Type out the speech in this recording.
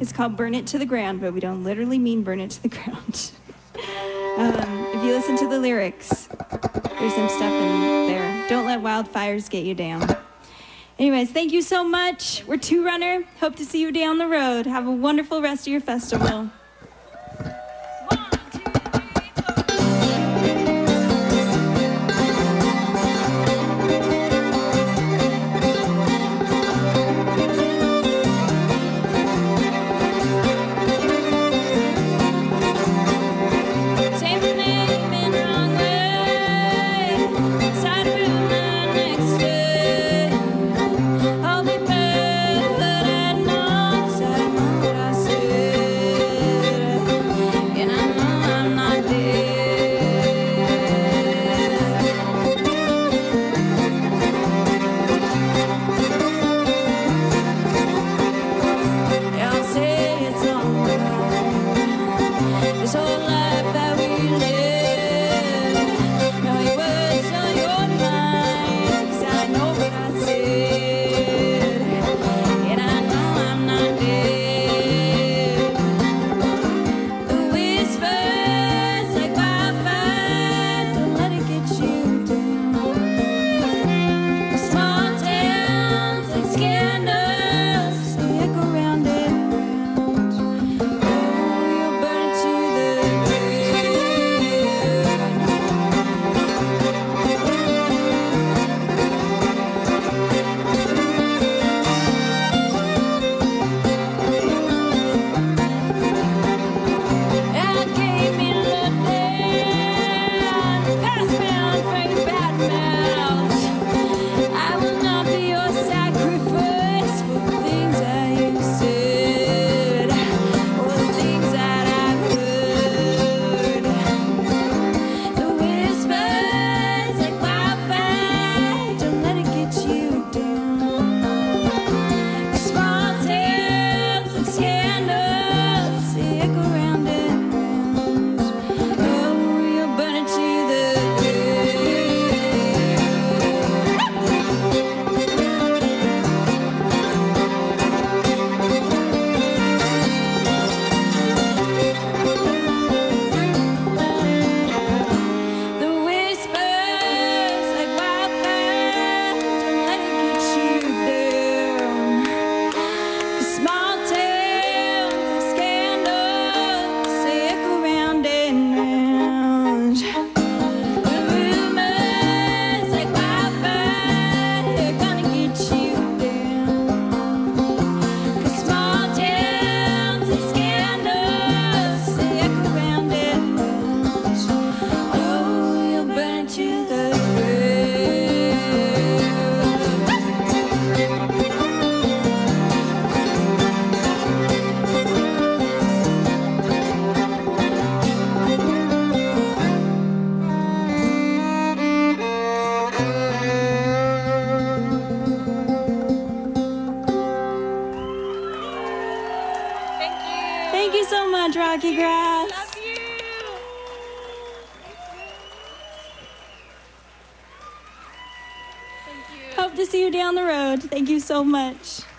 It's called Burn It to the Ground, but we don't literally mean burn it to the ground. If you listen to the lyrics, there's some stuff in there. Don't let wildfires get you down. Anyways, thank you so much. We're Two Runner. Hope to see you down the road. Have a wonderful rest of your festival. Thank you so much, Rocky Grass. Love you. Thank you. Hope to see you down the road. Thank you so much.